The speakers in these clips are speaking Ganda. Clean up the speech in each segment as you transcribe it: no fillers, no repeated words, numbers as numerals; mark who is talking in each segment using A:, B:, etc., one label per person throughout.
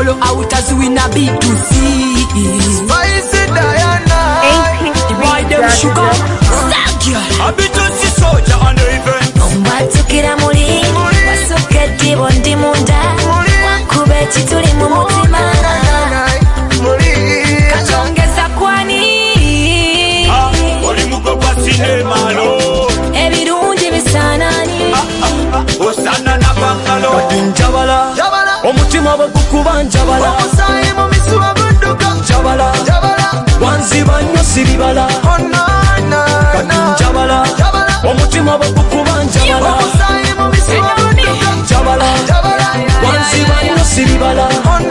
A: follow out as we na B2C.
B: Spicy Diana,
A: the boy them sugar.
C: A B2C soldier on the event.
D: Mbatukira muli wasoketi bondi munda wakubeti tuli mu mutima kachongeza kwani
C: oli mugogwa sinema lo
D: ebirungi bisanani
C: osana na bangalo
B: kati njabala omutima bagukuba njabala omusayi mu misuwa gunduka njabala wanziba nnyo sibibala kati njabala omutima bagukuba njabala omusayi mu misuwa gunduka njabala wanziba nnyo sibibala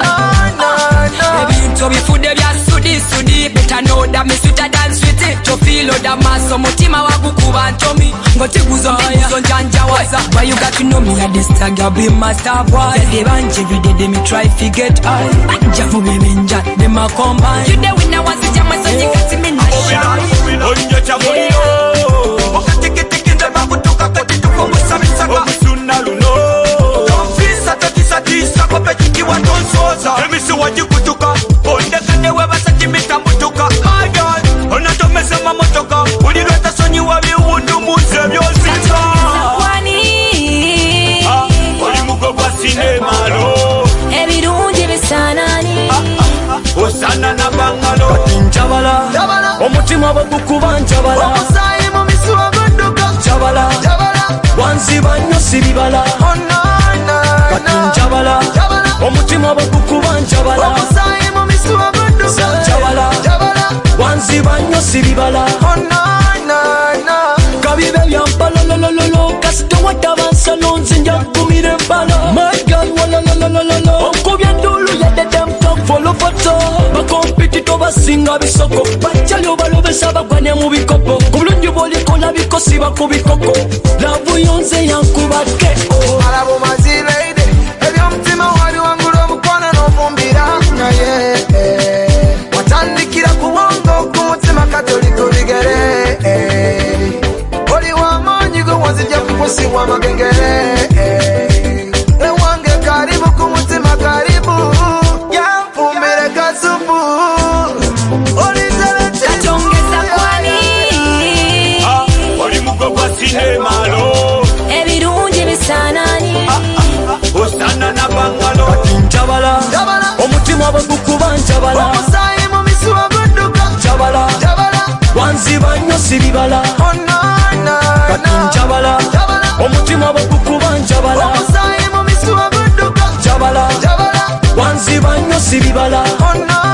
A: ebintu bifude bya sudi better know that me sweeter than sweet to feel the mass omutima wagukuba ntomi ngotiguzo njanja waza why you got to know me at this tag you be master boy they banje every day me try to get high anja for me ninja them a combine you the winner once you jam so you got me na shine
C: onye chamulio wakati kitikinde bakutuka kati tuko musabisaka omusuna luno fisa tatisa kwa peki wa tonsoza emisi wajikutuka ondekane webasati mitambutuka ayay onatomesa mamotoka ulileta sonyi wa biwundu muze byosika
D: kwani
C: oli mugogwa sinema lo
D: ebirungi bisanani
C: osana na bangalo
B: kati njabala omutima bagukuba njabala omusayi mu misuwa gunduka njabala wanziba nnyo sibibala kati njabala omutima bagukuba njabala omusayi mu misuwa gunduka njabala wanziba nnyo sibibala kabibe byampalolololo kasito watabansalo nzinja nkumira embala my girl walolololo onkubya ndulu yadde them talk follow photo bakompiti tobasinga bisoko bajjali obalobesa bagwanya mu bikopo ku bulungi bwolikola bikosi bakubikoko lavu yonze yankubadde alabo mazileide ebyomutima wali wangula omukono n'ofumbira naye watandikira ku bwongo kumutima katoliko bigere oli wamaanyi gwe wazijja kukusibwa amagengere ewange karibu ku mutima karibu yanfumbire kasupu
D: kachongeza kwani
C: oli mugogwa sinema lo
D: ebirungi bisanani
C: osana na bangalo
B: kati njabala omutima bagukuba njabala omusayi mu misuwa gunduka njabala wanziba nnyo sibibala kati njabala omutima bagukuba njabala omusayi mu misuwa gunduka njabala wanziba nnyo sibibala